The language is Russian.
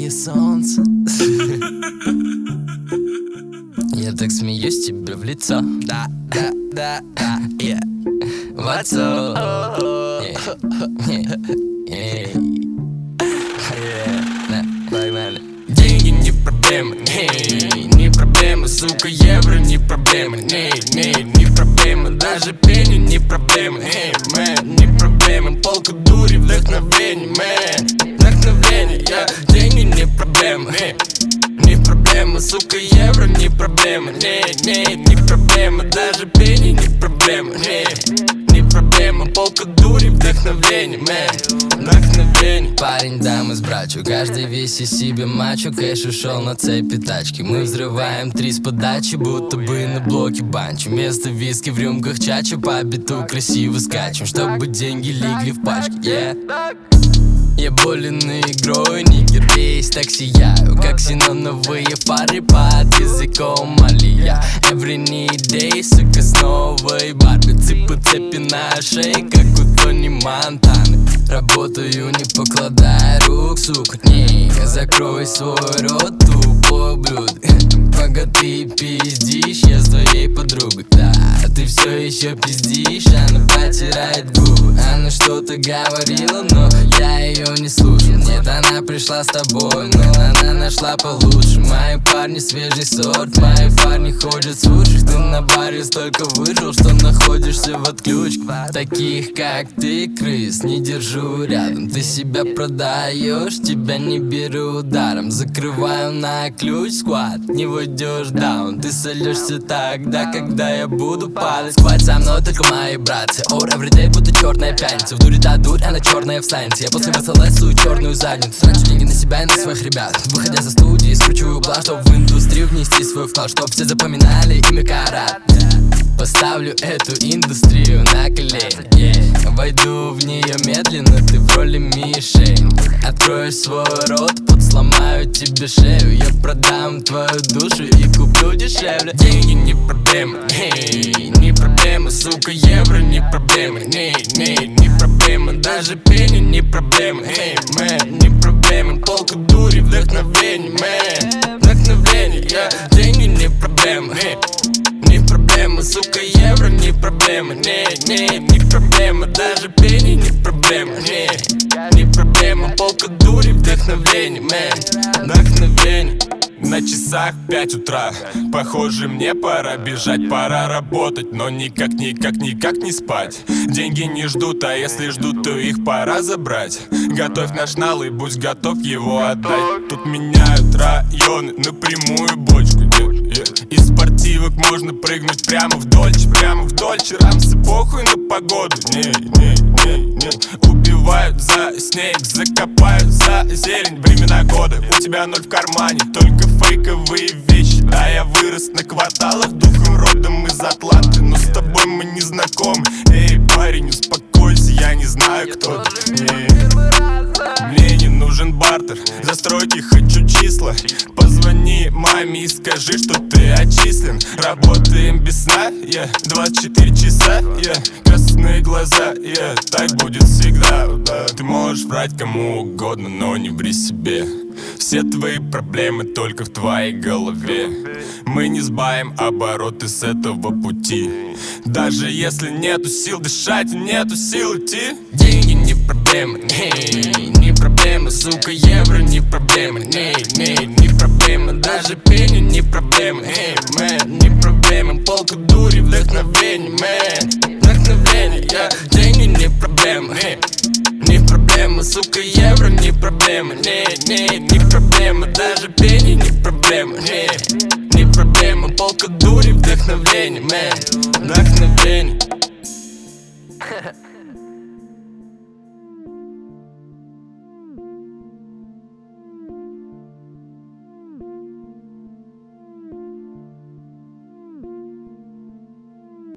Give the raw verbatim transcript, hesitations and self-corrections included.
мне солнце. Я так смеюсь тебе в лицо. Да, да, да, да, yeah. What's up? Yeah. Yeah. Yeah. Погнали. Деньги не проблема, не, не проблема, сука, евро не проблема, не, не, не проблема, даже пенни не проблема, эй, мэн, не проблема, полка дури, вдохновение, мэн, вдохновение, я, деньги не проблема, эй, не проблема, сука, евро не проблема, не, не, не проблема, даже пенни не проблема, не, не проблема, полка дури, вдохновение, мэн, вдохновение. Парень, да, мы с братью, каждый весь из себя мачо, кэш ушел на цепи тачки. Мы взрываем три с подачи, будто бы на блоке банчо. Вместо виски в рюмках чача, по биту красиво скачем, чтобы деньги легли в пачки, yeah. Я болен игрой, нигер весь так сияю, как синоновые фары под языком алия. Every need day, сука, с новой Барби. Цыпы цепи на шее, как у Тони Монтаны. Работаю, не покладая рук, сука, не, закрой свой рот, тупо блюдо. Пока ты пиздишь, я с твоей подругой, да, ты все еще пиздишь, она потирает губы. Она что-то говорила, но я ее не слушал. Нет, она пришла с тобой, но она нашла получше. Мои парни свежий сорт, мои парни ходят с ушек. Ты на баре столько выжил, что находишься в отключках. Таких, как ты, крыс, не держу рядом. Ты себя продаешь, тебя не беру даром. Закрываю на ключ сквад, не выйдешь даун. Ты солишься тогда, когда я буду падать. Сквад со мной только мои братья. Or everyday будто черная пятница. В дуре та дурь, она черная в станции. Я после ВСЛ сую черную задницу. Трачу деньги на себя и на своих ребят. Выходя за студии, скручиваю план, чтоб в индустрию внести свой вклад, чтоб все запоминали имя Карат. Поставлю эту индустрию на колени, yeah. Войду в нее медленно, ты в роли мишень. Откроешь свой рот, под сломаю тебе шею. Я продам твою душу и куплю дешевле. Деньги не проблема, эй, не проблема, сука, евро не проблема, не, не, не проблема, даже пенни не проблема, эй, мэн, не проблема, полка дури, вдохновение, мэн, вдохновение, я, деньги не проблема, эй. Не проблема, сука, евро не проблема, не, не, не проблема, даже пенни не проблема, не, не проблема, полка дури, вдохновение, мэн, вдохновение. На часах пять утра, похоже, мне пора бежать, пора работать, но никак, никак, никак не спать. Деньги не ждут, а если ждут, то их пора забрать. Готовь наш нал и будь готов его отдать. Тут меняют районы на прямую бочку, yeah, yeah. Из спортивок можно прыгнуть прямо в дольче, прямо в дольче. Рамсы похуй на погоду, не, не, не, не. Убивают за снег, закопают за зелень. Времена года, у тебя ноль в кармане, только фейковые вещи. Да, я вырос на кварталах, духом родом из Атланты, но с тобой мы не знакомы. Эй, парень, успокойся, я не знаю, кто ты. Мне не нужен бартер, за стройки хочу числа. Позвони маме и скажи, что ты отчислен. Работаем без сна, yeah, двадцать четыре часа, yeah. Красные глаза, yeah, так будет всегда, да. Ты можешь врать кому угодно, но не ври себе. Все твои проблемы только в твоей голове. Мы не сбавим обороты с этого пути. Даже если нету сил дышать и нету сил идти. Деньги не проблема, эй, не проблема, сука, евро не проблема, не, не, не проблема, даже пенни не проблема, эй, мэн, не проблема, полка дури, вдохновение, мэн, вдохновение, я, деньги не проблема, эй. Не проблема, сука, евро не проблема, не, не, не проблема, даже пенни не проблема, не, не проблема, полка дури, вдохновение, мэн, вдохновение.